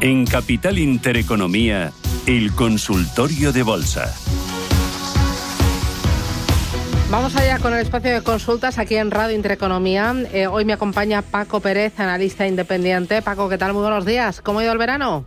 En Capital Intereconomía, el consultorio de bolsa. Vamos allá con el espacio de consultas aquí en Radio Intereconomía. Hoy me acompaña Paco Pérez, analista independiente. Paco, ¿qué tal? Muy buenos días. ¿Cómo ha ido el verano?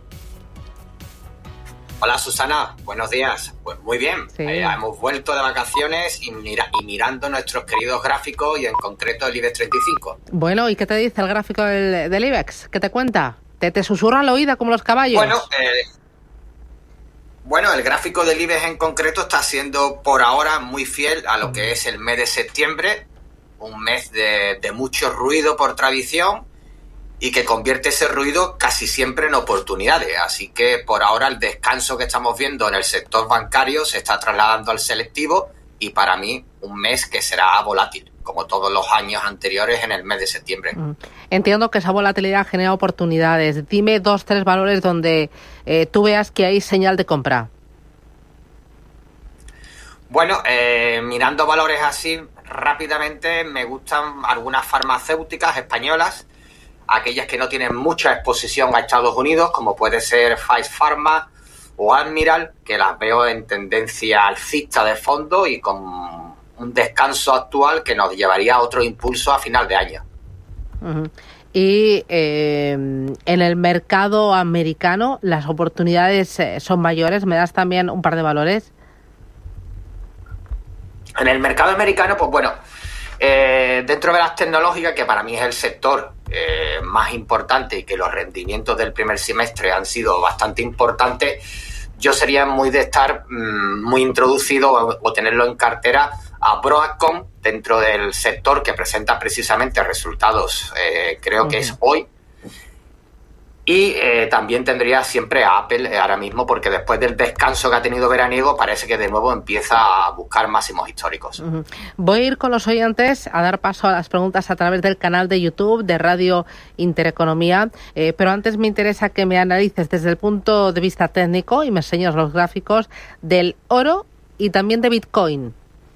Hola Susana, buenos días. Pues muy bien, sí. Hemos vuelto de vacaciones y mirando nuestros queridos gráficos y en concreto el IBEX 35. Bueno, ¿y qué te dice el gráfico del IBEX? ¿Qué te cuenta? ¿Te susurra al oído como los caballos? Bueno, el gráfico del IBEX en concreto está siendo por ahora muy fiel a lo que es el mes de septiembre, un mes de mucho ruido por tradición y que convierte ese ruido casi siempre en oportunidades. Así que por ahora el descanso que estamos viendo en el sector bancario se está trasladando al selectivo y para mí un mes que será volátil, como todos los años anteriores en el mes de septiembre. Entiendo que esa volatilidad genera oportunidades. Dime 2-3 valores donde tú veas que hay señal de compra. Bueno, mirando valores así rápidamente, me gustan algunas farmacéuticas españolas, aquellas que no tienen mucha exposición a Estados Unidos, como puede ser Pfizer Pharma o Admiral, que las veo en tendencia alcista de fondo y con un descanso actual que nos llevaría a otro impulso a final de año. Uh-huh. Y en el mercado americano, ¿las oportunidades son mayores? ¿Me das también un par de valores? En el mercado americano, pues bueno, dentro de las tecnológicas, que para mí es el sector más importante y que los rendimientos del primer semestre han sido bastante importantes, yo sería muy de estar muy introducido o tenerlo en cartera a Broadcom dentro del sector que presenta precisamente resultados, creo que es hoy. Y también tendría siempre a Apple ahora mismo, porque después del descanso que ha tenido veraniego parece que de nuevo empieza a buscar máximos históricos. Uh-huh. Voy a ir con los oyentes a dar paso a las preguntas a través del canal de YouTube de Radio Intereconomía, pero antes me interesa que me analices desde el punto de vista técnico y me enseñes los gráficos del oro y también de Bitcoin.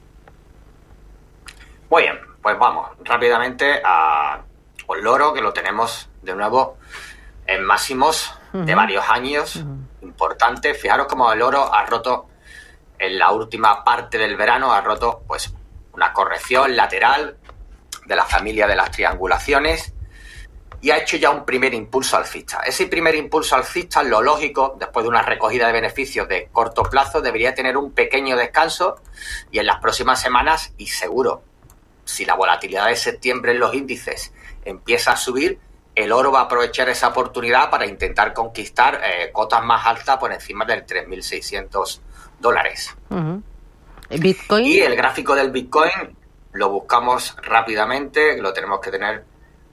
Muy bien, pues vamos rápidamente con el oro, que lo tenemos de nuevo en máximos de varios años, importantes. Fijaros cómo el oro ha roto en la última parte del verano, ha roto pues una corrección lateral de la familia de las triangulaciones y ha hecho ya un primer impulso alcista. Ese primer impulso alcista, lo lógico, después de una recogida de beneficios de corto plazo, debería tener un pequeño descanso y en las próximas semanas, y seguro, si la volatilidad de septiembre en los índices empieza a subir, el oro va a aprovechar esa oportunidad para intentar conquistar cotas más altas por encima del $3.600. Uh-huh. ¿Bitcoin? Y el gráfico del Bitcoin lo buscamos rápidamente, lo tenemos que tener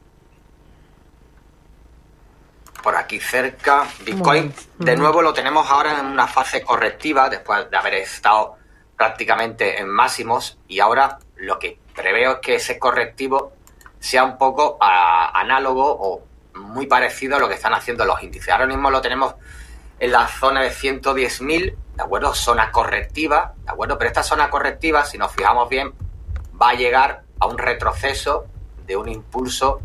por aquí cerca. Bitcoin, de nuevo, lo tenemos ahora en una fase correctiva después de haber estado prácticamente en máximos, y ahora lo que preveo es que ese correctivo sea un poco análogo o muy parecido a lo que están haciendo los índices. Ahora mismo lo tenemos en la zona de 110.000, ¿de acuerdo? Zona correctiva, ¿de acuerdo? Pero esta zona correctiva, si nos fijamos bien, va a llegar a un retroceso de un impulso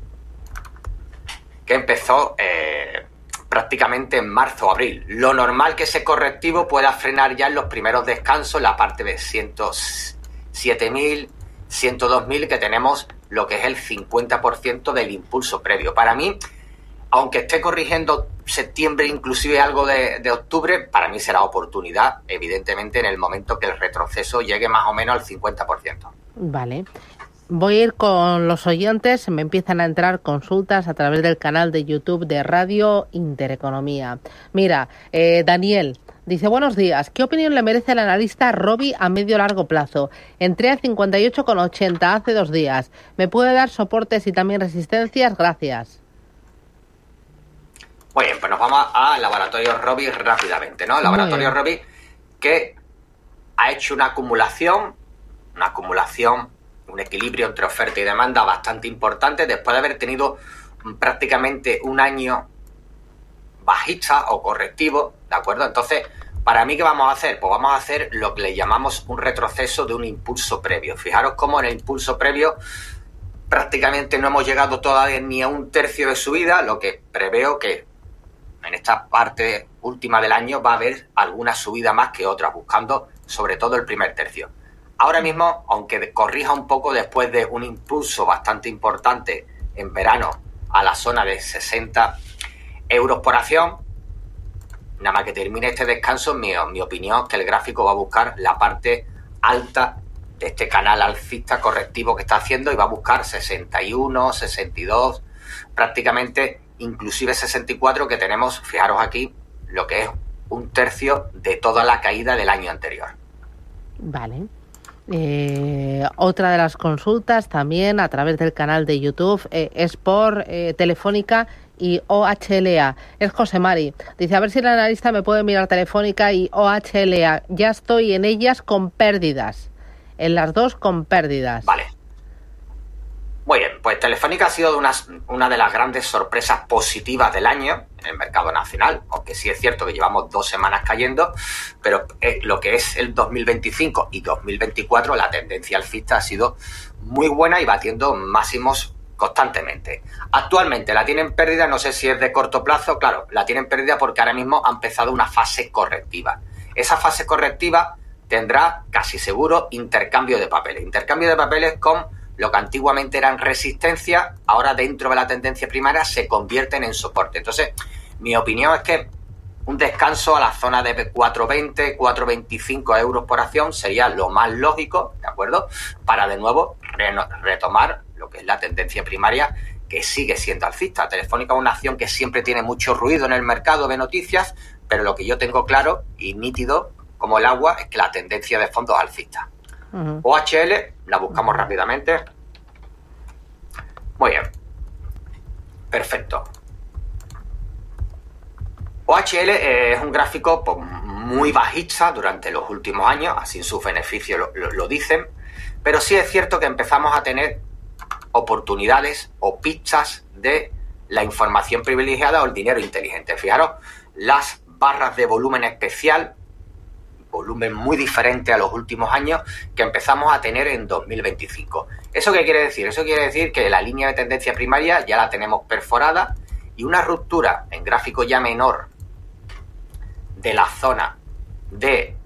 que empezó prácticamente en marzo o abril. Lo normal que ese correctivo pueda frenar ya en los primeros descansos, la parte de 107.000, 102.000, que tenemos lo que es el 50% del impulso previo. Para mí, aunque esté corrigiendo septiembre, inclusive algo de octubre, para mí será oportunidad, evidentemente, en el momento que el retroceso llegue más o menos al 50%. Vale. Voy a ir con los oyentes. Me empiezan a entrar consultas a través del canal de YouTube de Radio Intereconomía. Mira, Daniel dice: buenos días, ¿qué opinión le merece el analista Robi a medio largo plazo? Entré a 58,80 hace 2 días. ¿Me puede dar soportes y también resistencias? Gracias. Muy bien, pues nos vamos a Laboratorio Robi rápidamente, ¿no? Laboratorio Robi, que ha hecho una acumulación, un equilibrio entre oferta y demanda bastante importante después de haber tenido prácticamente un año bajista o correctivo, ¿de acuerdo? Entonces, ¿para mí qué vamos a hacer? Pues vamos a hacer lo que le llamamos un retroceso de un impulso previo. Fijaros cómo en el impulso previo prácticamente no hemos llegado todavía ni a un tercio de subida, lo que preveo que en esta parte última del año va a haber alguna subida más que otras, buscando sobre todo el primer tercio. Ahora mismo, aunque corrija un poco después de un impulso bastante importante en verano a la zona de 60 euros por acción, nada más que termine este descanso, mi opinión es que el gráfico va a buscar la parte alta de este canal alcista correctivo que está haciendo y va a buscar 61, 62, prácticamente inclusive 64, que tenemos, fijaros aquí, lo que es un tercio de toda la caída del año anterior. Vale. Otra de las consultas también a través del canal de YouTube es por Telefónica y OHLA. Es José Mari. Dice, a ver si el analista me puede mirar Telefónica y OHLA. Ya estoy en ellas con pérdidas. En las dos con pérdidas. Vale. Muy bien, pues Telefónica ha sido una de las grandes sorpresas positivas del año en el mercado nacional, aunque sí es cierto que llevamos 2 semanas cayendo, pero lo que es el 2025 y 2024, la tendencia alcista ha sido muy buena y batiendo máximos constantemente. Actualmente la tienen pérdida, no sé si es de corto plazo, claro, la tienen pérdida porque ahora mismo ha empezado una fase correctiva. Esa fase correctiva tendrá casi seguro intercambio de papeles con lo que antiguamente eran resistencia, ahora dentro de la tendencia primaria se convierten en soporte. Entonces, mi opinión es que un descanso a la zona de 4,20, 4,25 euros por acción sería lo más lógico, ¿de acuerdo? Para de nuevo retomar lo que es la tendencia primaria, que sigue siendo alcista. Telefónica es una acción que siempre tiene mucho ruido en el mercado de noticias, pero lo que yo tengo claro y nítido como el agua es que la tendencia de fondo es alcista. OHL, la buscamos rápidamente. Muy bien. Perfecto. OHL es un gráfico pues, muy bajista durante los últimos años, así sus beneficios lo dicen, pero sí es cierto que empezamos a tener oportunidades o pistas de la información privilegiada o el dinero inteligente. Fijaros, las barras de volumen especial, volumen muy diferente a los últimos años que empezamos a tener en 2025. ¿Eso qué quiere decir? Eso quiere decir que la línea de tendencia primaria ya la tenemos perforada y una ruptura en gráfico ya menor de la zona de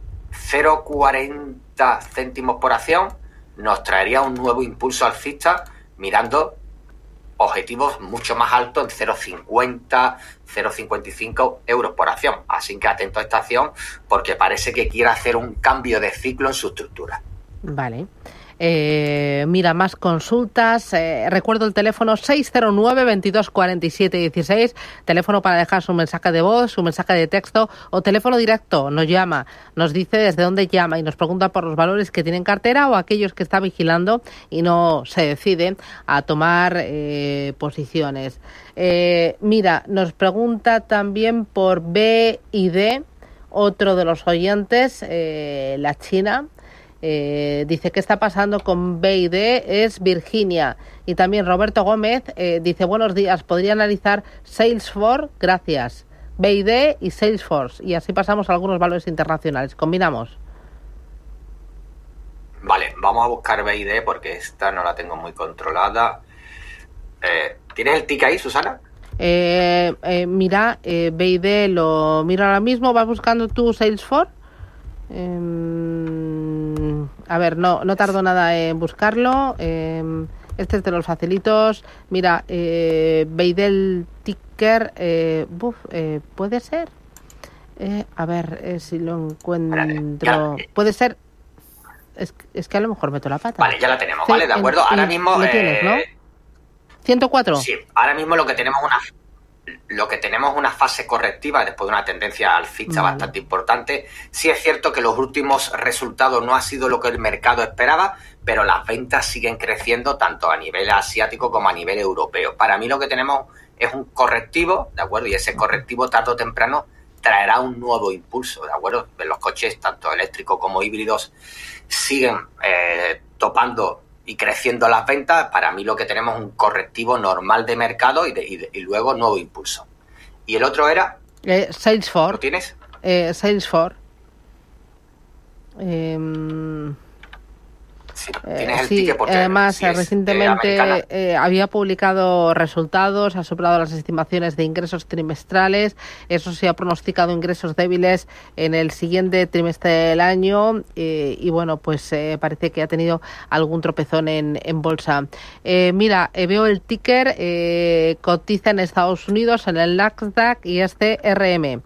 0,40 céntimos por acción nos traería un nuevo impulso alcista mirando objetivos mucho más altos en 0,50, 0,55 euros por acción. Así que atento a esta acción porque parece que quiere hacer un cambio de ciclo en su estructura. Vale. Mira, más consultas. Recuerdo el teléfono 609 22 47 16, teléfono para dejar su mensaje de voz, su mensaje de texto o teléfono directo. Nos llama, nos dice desde dónde llama y nos pregunta por los valores que tiene en cartera o aquellos que está vigilando y no se decide a tomar posiciones. Mira, nos pregunta también por BID, otro de los oyentes, la China. Dice, ¿qué está pasando con BID? Es Virginia. Y también Roberto Gómez dice, buenos días, ¿podría analizar Salesforce? Gracias. BID y Salesforce. Y así pasamos a algunos valores internacionales. Combinamos. Vale, vamos a buscar BID porque esta no la tengo muy controlada. ¿Tienes el tick ahí, Susana? Mira, BID lo miro ahora mismo. ¿Vas buscando tú Salesforce? A ver, no tardo nada en buscarlo. Este es de los facilitos. Mira, Beidel ticker. ¿Puede ser? A ver si lo encuentro. Puede ser. Es que a lo mejor meto la pata. Vale, ya la tenemos, sí, ¿vale? De acuerdo. Ahora mismo. Lo tienes, ¿no? 104. Sí, ahora mismo lo que tenemos una fase correctiva después de una tendencia alcista bastante importante. Sí es cierto que los últimos resultados no ha sido lo que el mercado esperaba, pero las ventas siguen creciendo tanto a nivel asiático como a nivel europeo. Para mí lo que tenemos es un correctivo, ¿de acuerdo? Y ese correctivo tarde o temprano traerá un nuevo impulso, ¿de acuerdo? Los coches, tanto eléctricos como híbridos, siguen topando y creciendo las ventas. Para mí lo que tenemos es un correctivo normal de mercado y luego nuevo impulso. Y el otro era... Salesforce. ¿Lo tienes? Si tienes el sí, ticket, porque además si es recientemente había publicado resultados, ha superado las estimaciones de ingresos trimestrales, eso sí ha pronosticado ingresos débiles en el siguiente trimestre del año y bueno, pues parece que ha tenido algún tropezón en bolsa. Mira, veo el ticker, cotiza en Estados Unidos en el Nasdaq y es CRM.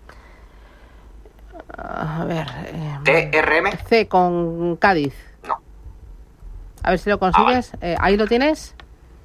A ver. ¿TRM? C con Cádiz. No. A ver si lo consigues. Vale. ¿Ahí lo tienes?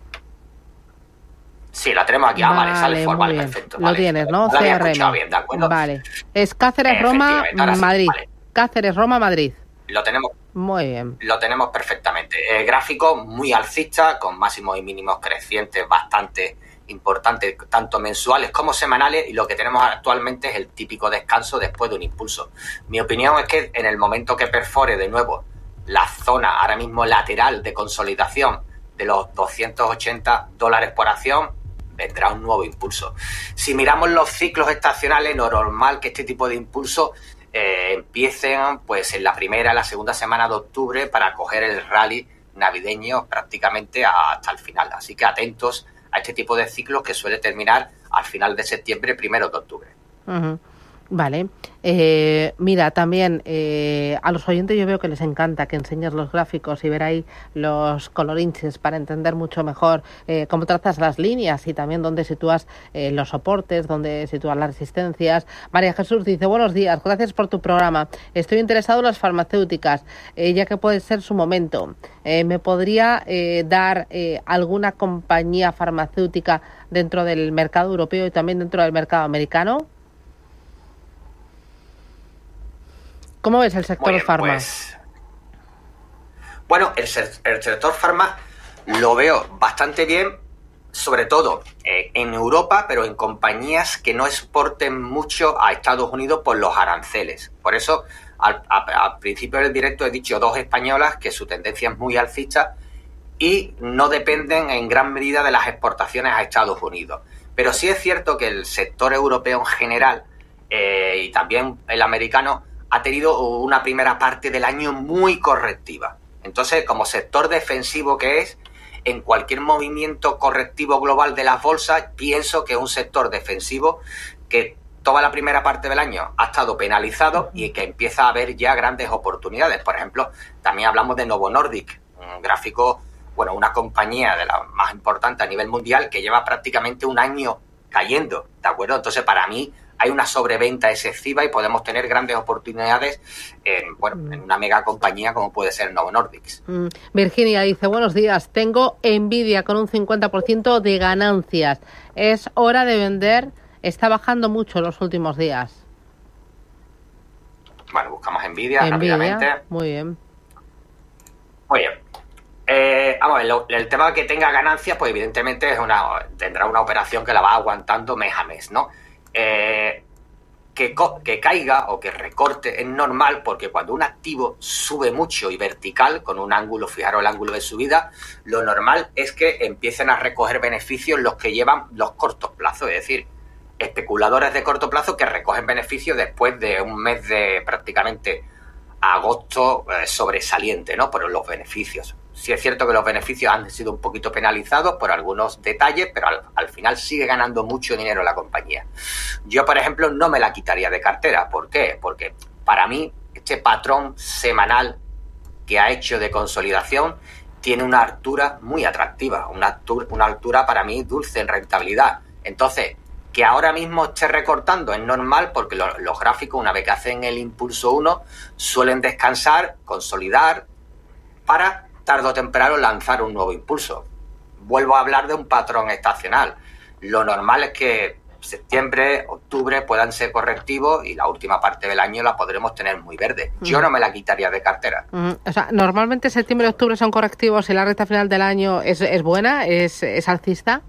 Sí, la tenemos aquí. Vale, sale for, vale, perfecto. Lo vale. tienes, ¿no? No lo había CRM. escuchado bien, ¿de acuerdo? Vale. Es Cáceres, Roma, Efectivamente, Madrid. sí, vale. Cáceres, Roma, Madrid. Lo tenemos. Muy bien. Lo tenemos perfectamente. Gráfico muy alcista, con máximos y mínimos crecientes bastante importantes, tanto mensuales como semanales, y lo que tenemos actualmente es el típico descanso después de un impulso. Mi opinión es que en el momento que perfore de nuevo la zona ahora mismo lateral de consolidación de los $280 por acción, vendrá un nuevo impulso. Si miramos los ciclos estacionales, no es normal que este tipo de impulsos empiecen pues en la primera, la segunda semana de octubre para coger el rally navideño prácticamente hasta el final. Así que atentos a este tipo de ciclos que suele terminar al final de septiembre, primero de octubre. Uh-huh. Vale. Mira, también a los oyentes yo veo que les encanta que enseñes los gráficos y ver ahí los colorinches para entender mucho mejor cómo trazas las líneas y también dónde sitúas los soportes, dónde sitúas las resistencias. María Jesús dice, buenos días, gracias por tu programa. Estoy interesado en las farmacéuticas, ya que puede ser su momento. ¿Me podría dar alguna compañía farmacéutica dentro del mercado europeo y también dentro del mercado americano? ¿Cómo ves el sector farma? Pues, bueno, el sector farma lo veo bastante bien, sobre todo en Europa, pero en compañías que no exporten mucho a Estados Unidos por los aranceles. Por eso, al principio del directo he dicho 2 españolas que su tendencia es muy alcista y no dependen en gran medida de las exportaciones a Estados Unidos. Pero sí es cierto que el sector europeo en general y también el americano ha tenido una primera parte del año muy correctiva. Entonces, como sector defensivo que es, en cualquier movimiento correctivo global de las bolsas, pienso que es un sector defensivo que toda la primera parte del año ha estado penalizado y que empieza a haber ya grandes oportunidades. Por ejemplo, también hablamos de Novo Nordisk, un gráfico, bueno, una compañía de las más importantes a nivel mundial que lleva prácticamente un año cayendo, ¿de acuerdo? Entonces, para mí, hay una sobreventa excesiva y podemos tener grandes oportunidades en una mega compañía como puede ser Novo Nordisk. Virginia dice, buenos días, tengo Nvidia con un 50% de ganancias. Es hora de vender, está bajando mucho los últimos días. Bueno, buscamos Nvidia rápidamente. Muy bien. Muy bien. Vamos a ver, el tema de que tenga ganancias, pues evidentemente tendrá una operación que la va aguantando mes a mes, ¿no? Que caiga o que recorte es normal porque cuando un activo sube mucho y vertical con un ángulo, fijaros el ángulo de subida, lo normal es que empiecen a recoger beneficios los que llevan los cortos plazos, es decir, especuladores de corto plazo que recogen beneficios después de un mes de prácticamente agosto sobresaliente, ¿no? Por los beneficios. Sí es cierto que los beneficios han sido un poquito penalizados por algunos detalles, pero al final sigue ganando mucho dinero la compañía. Yo, por ejemplo, no me la quitaría de cartera. ¿Por qué? Porque para mí este patrón semanal que ha hecho de consolidación tiene una altura muy atractiva, una altura para mí dulce en rentabilidad. Entonces, que ahora mismo esté recortando es normal porque los gráficos, una vez que hacen el impulso 1, suelen descansar, consolidar, para tarde o temprano lanzar un nuevo impulso. Vuelvo a hablar de un patrón estacional. Lo normal es que septiembre, octubre puedan ser correctivos y la última parte del año la podremos tener muy verde. Yo no me la quitaría de cartera. O sea, normalmente septiembre y octubre son correctivos y la recta final del año es buena, es alcista.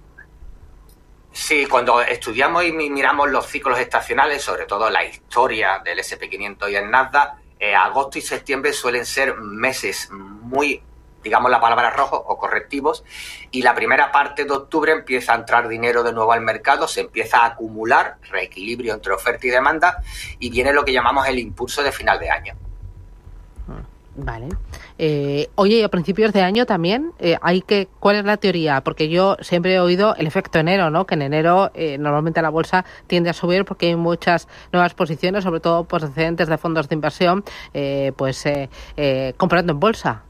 Sí, cuando estudiamos y miramos los ciclos estacionales, sobre todo la historia del S&P 500 y el Nasdaq, agosto y septiembre suelen ser meses muy, digamos la palabra rojo o correctivos, y la primera parte de octubre empieza a entrar dinero de nuevo al mercado, se empieza a acumular reequilibrio entre oferta y demanda y viene lo que llamamos el impulso de final de año. Vale. Oye, y a principios de año también, ¿cuál es la teoría? Porque yo siempre he oído el efecto enero, ¿no? Que en enero normalmente la bolsa tiende a subir porque hay muchas nuevas posiciones, sobre todo procedentes de fondos de inversión, comprando en bolsa.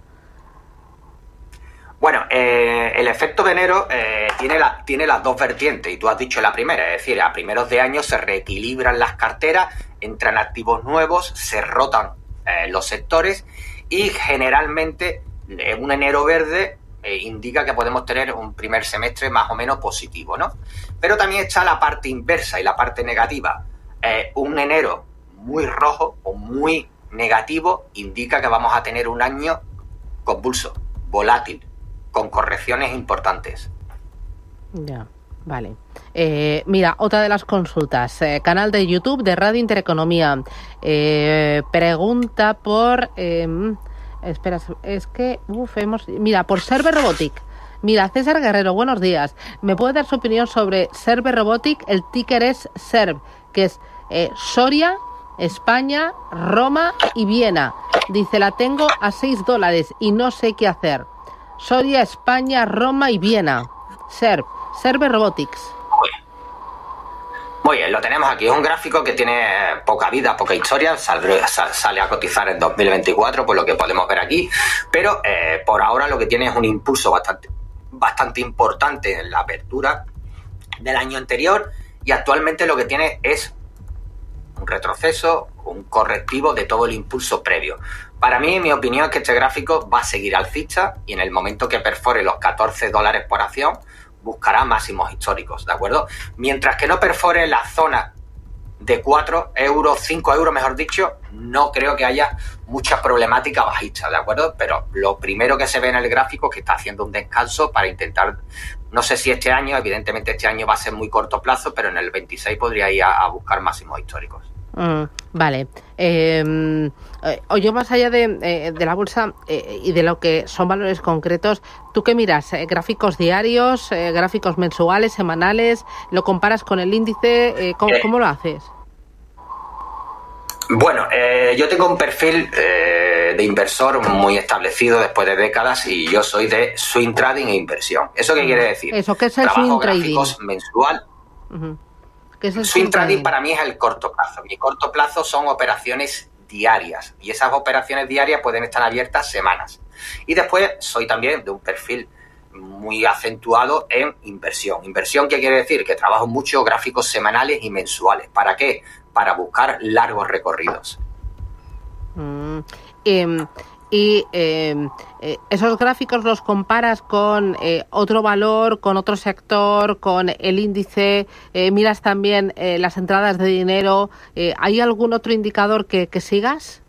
Bueno, el efecto de enero tiene las dos vertientes, y tú has dicho la primera, es decir, a primeros de año se reequilibran las carteras, entran activos nuevos, se rotan los sectores y generalmente un enero verde indica que podemos tener un primer semestre más o menos positivo, ¿no? Pero también está la parte inversa y la parte negativa. Un enero muy rojo o muy negativo indica que vamos a tener un año convulso, volátil, con correcciones importantes. Ya, vale. Mira, otra de las consultas. Canal de YouTube de Radio Intereconomía. Pregunta por... espera, es que... mira, por Serve Robotic. Mira, César Guerrero, buenos días. ¿Me puede dar su opinión sobre Serve Robotic? El ticker es Serve, que es Soria, España, Roma y Viena. Dice, la tengo a $6 y no sé qué hacer. Soria, España, Roma y Viena. Serve Robotics. Muy bien, lo tenemos aquí. Es un gráfico que tiene poca vida, poca historia. Sale a cotizar en 2024, por lo que podemos ver aquí. Pero por ahora lo que tiene es un impulso bastante importante en la apertura del año anterior. Y actualmente lo que tiene es un retroceso, un correctivo de todo el impulso previo. Para mí, mi opinión es que este gráfico va a seguir alcista y en el momento que perfore los $14 por acción, buscará máximos históricos, ¿de acuerdo? Mientras que no perfore la zona de 4 euros, 5 euros, mejor dicho, no creo que haya mucha problemática bajista, ¿de acuerdo? Pero lo primero que se ve en el gráfico es que está haciendo un descanso para intentar, no sé si este año, evidentemente este año va a ser muy corto plazo, pero en el 26 podría ir a buscar máximos históricos. Vale. Oye, más allá de la bolsa y de lo que son valores concretos, ¿tú qué miras? ¿Gráficos diarios, gráficos mensuales, semanales? ¿Lo comparas con el índice? ¿Cómo lo haces? Bueno, yo tengo un perfil de inversor muy establecido después de décadas y yo soy de swing trading e inversión. ¿Eso qué quiere decir? ¿Eso qué es el swing trading? Gráficos mensual. ¿Qué es el swing trading? Para mí es el corto plazo. Mi corto plazo son operaciones diarias y esas operaciones diarias pueden estar abiertas semanas. Y después soy también de un perfil muy acentuado en inversión. ¿Inversión qué quiere decir? Que trabajo mucho gráficos semanales y mensuales. ¿Para qué? Para buscar largos recorridos. Esos gráficos los comparas con otro valor, con otro sector, con el índice, miras también las entradas de dinero. ¿Hay algún otro indicador que sigas?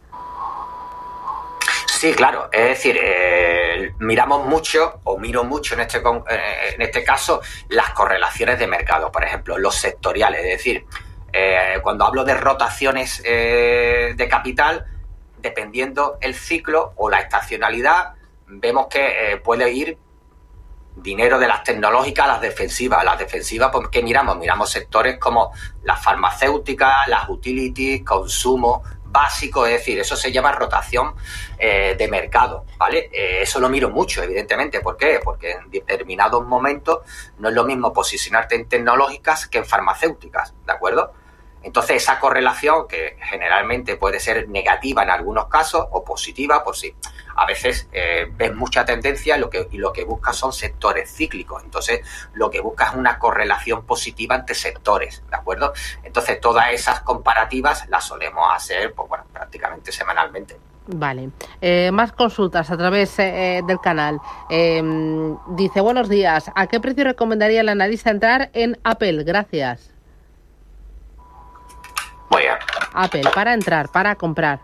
Sí, claro. Es decir, miramos mucho, o miro mucho en este caso, las correlaciones de mercado. Por ejemplo, los sectoriales. Es decir, cuando hablo de rotaciones de capital, dependiendo el ciclo o la estacionalidad, vemos que puede ir dinero de las tecnológicas a las defensivas. Las defensivas, pues, ¿qué miramos? Miramos sectores como las farmacéuticas, las utilities, consumo básico, es decir, eso se llama rotación de mercado, ¿vale? Eso lo miro mucho, evidentemente. ¿Por qué? Porque en determinados momentos no es lo mismo posicionarte en tecnológicas que en farmacéuticas, ¿de acuerdo? Entonces, esa correlación, que generalmente puede ser negativa en algunos casos o positiva, por si a veces ves mucha tendencia y lo que buscas son sectores cíclicos. Entonces, lo que buscas es una correlación positiva entre sectores, ¿de acuerdo? Entonces, todas esas comparativas las solemos hacer, pues bueno, prácticamente semanalmente. Vale. Más consultas a través del canal. Dice, buenos días. ¿A qué precio recomendaría el analista entrar en Apple? Gracias. Muy bien. Apple, para entrar, para comprar.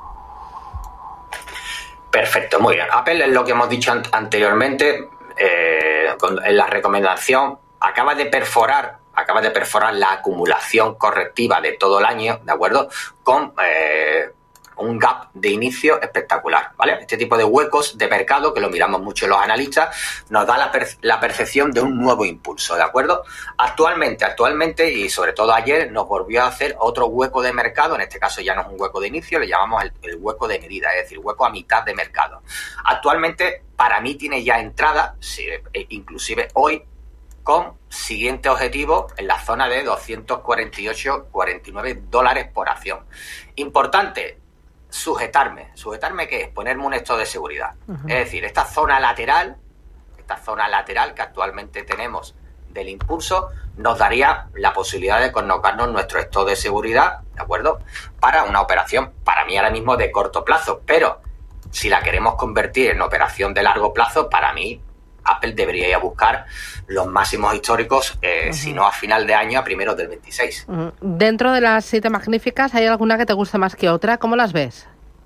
Perfecto, muy bien. Apple es lo que hemos dicho anteriormente, en la recomendación, acaba de perforar la acumulación correctiva de todo el año, ¿de acuerdo? Con un gap de inicio espectacular, ¿vale? Este tipo de huecos de mercado, que lo miramos mucho los analistas, nos da la percepción de un nuevo impulso, ¿de acuerdo? Actualmente, y sobre todo ayer, nos volvió a hacer otro hueco de mercado, en este caso ya no es un hueco de inicio, le llamamos el hueco de medida, es decir, hueco a mitad de mercado. Actualmente, para mí tiene ya entrada, inclusive hoy, con siguiente objetivo en la zona de 248,49 dólares por acción. Importante, sujetarme. ¿Sujetarme qué es? Ponerme un stop de seguridad. Es decir, esta zona lateral que actualmente tenemos del impulso, nos daría la posibilidad de colocarnos nuestro stop de seguridad, ¿de acuerdo? Para una operación, para mí ahora mismo de corto plazo, pero si la queremos convertir en operación de largo plazo, para mí Apple debería ir a buscar los máximos históricos, si no a final de año, a primeros del 26. Dentro de las 7 magníficas, ¿hay alguna que te guste más que otra? ¿Cómo las ves?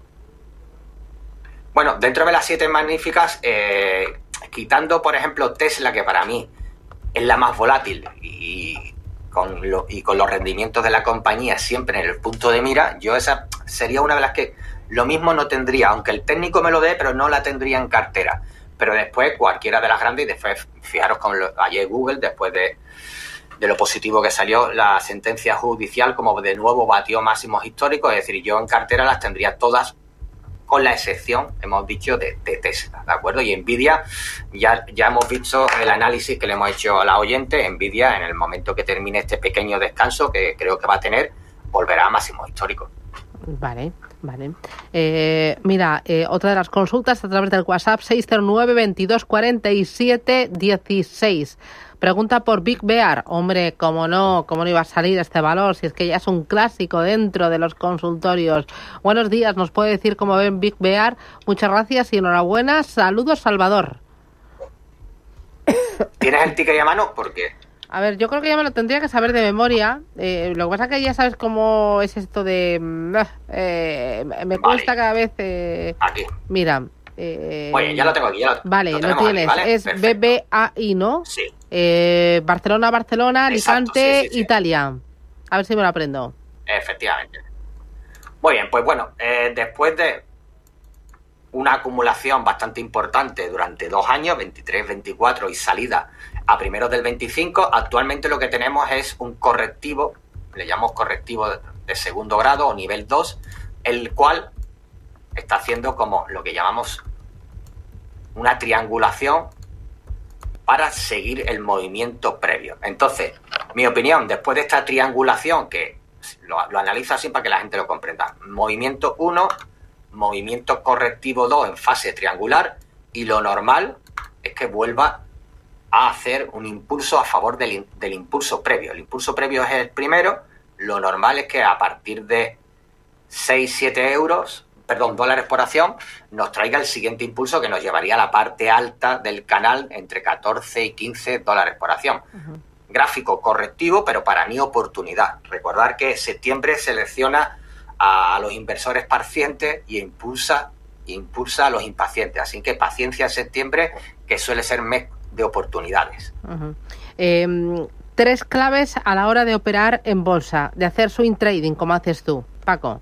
Bueno, dentro de las 7 magníficas, quitando, por ejemplo, Tesla, que para mí es la más volátil y con los rendimientos de la compañía siempre en el punto de mira, yo esa sería una de las que lo mismo no tendría, aunque el técnico me lo dé, pero no la tendría en cartera. Pero después cualquiera de las grandes, y después fijaros con ayer Google, después de lo positivo que salió la sentencia judicial, como de nuevo batió máximos históricos, es decir, yo en cartera las tendría todas, con la excepción, hemos dicho, de Tesla, ¿de acuerdo? Y Nvidia, ya hemos visto el análisis que le hemos hecho a la oyente. Nvidia, en el momento que termine este pequeño descanso, que creo que va a tener, volverá a máximos históricos. Vale. Mira, otra de las consultas a través del WhatsApp 609 22 47 16. Pregunta por Big Bear. Hombre, cómo no iba a salir este valor, si es que ya es un clásico dentro de los consultorios. Buenos días, ¿nos puede decir cómo ven Big Bear? Muchas gracias y enhorabuena. Saludos, Salvador. ¿Tienes el ticket a mano? ¿Por qué? A ver, yo creo que ya me lo tendría que saber de memoria. Lo que pasa es que ya sabes cómo es esto de... me cuesta cada vez... Aquí. Mira. Oye, ya lo tengo aquí. Vale, lo tienes. Aquí, ¿vale? Es perfecto. BBAI, ¿no? Sí. Barcelona, Alicante, sí. Italia. A ver si me lo aprendo. Efectivamente. Muy bien, pues bueno, después de una acumulación bastante importante durante 2 años, 23, 24 y salida a primeros del 25, actualmente lo que tenemos es un correctivo, le llamamos correctivo de segundo grado o nivel 2, el cual está haciendo como lo que llamamos una triangulación para seguir el movimiento previo. Entonces, mi opinión, después de esta triangulación, que lo analizo así para que la gente lo comprenda, movimiento 1, movimiento correctivo 2 en fase triangular, y lo normal es que vuelva a hacer un impulso a favor del impulso previo. El impulso previo es el primero. Lo normal es que a partir de 6-7 dólares por acción, nos traiga el siguiente impulso que nos llevaría a la parte alta del canal entre 14 y 15 dólares por acción. Gráfico correctivo, pero para mí oportunidad. Recordar que septiembre selecciona a los inversores pacientes y impulsa a los impacientes. Así que paciencia en septiembre, que suele ser mes de oportunidades. 3 claves a la hora de operar en bolsa, de hacer swing trading, como haces tú, Paco.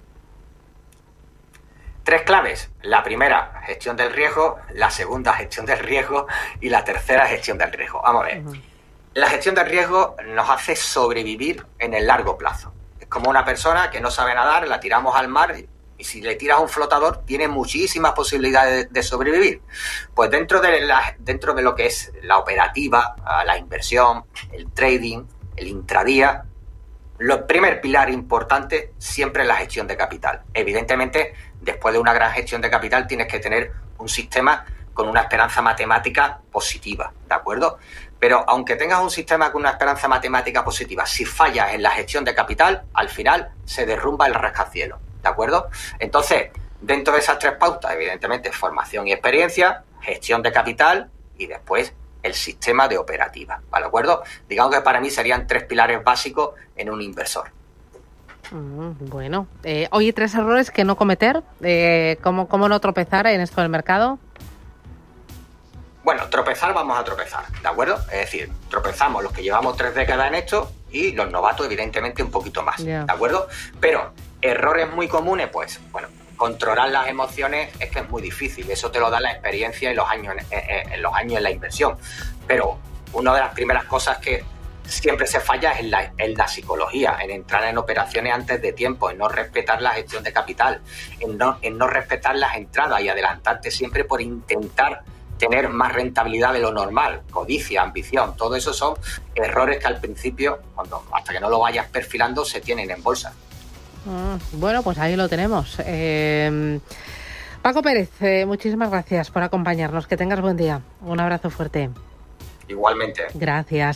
3 claves. La primera, gestión del riesgo. La segunda, gestión del riesgo. Y la tercera, gestión del riesgo. Vamos a ver. La gestión del riesgo nos hace sobrevivir en el largo plazo. Es como una persona que no sabe nadar, la tiramos al mar y si le tiras un flotador tiene muchísimas posibilidades de sobrevivir. Pues dentro de lo que es la operativa, la inversión, el trading, el intradía, el primer pilar importante siempre es la gestión de capital. Evidentemente, después de una gran gestión de capital tienes que tener un sistema con una esperanza matemática positiva, ¿de acuerdo? Pero aunque tengas un sistema con una esperanza matemática positiva, si fallas en la gestión de capital, al final se derrumba el rascacielos, ¿de acuerdo? Entonces, dentro de esas 3 pautas, evidentemente, formación y experiencia, gestión de capital y después el sistema de operativa, ¿de acuerdo? Digamos que para mí serían 3 pilares básicos en un inversor. Bueno, oye, 3 errores que no cometer, ¿cómo no tropezar en esto del mercado? Bueno, tropezar vamos a tropezar, ¿de acuerdo? Es decir, tropezamos los que llevamos 3 décadas en esto y los novatos, evidentemente, un poquito más, ¿de acuerdo? Pero Errores muy comunes, pues, bueno, controlar las emociones es que es muy difícil. Eso te lo da la experiencia y los años en la inversión. Pero una de las primeras cosas que siempre se falla es en la psicología, en entrar en operaciones antes de tiempo, en no respetar la gestión de capital, en no respetar las entradas y adelantarte siempre por intentar tener más rentabilidad de lo normal, codicia, ambición, todo eso son errores que al principio, hasta que no lo vayas perfilando, se tienen en bolsa. Bueno, pues ahí lo tenemos. Paco Pérez, muchísimas gracias por acompañarnos. Que tengas buen día. Un abrazo fuerte. Igualmente. Gracias.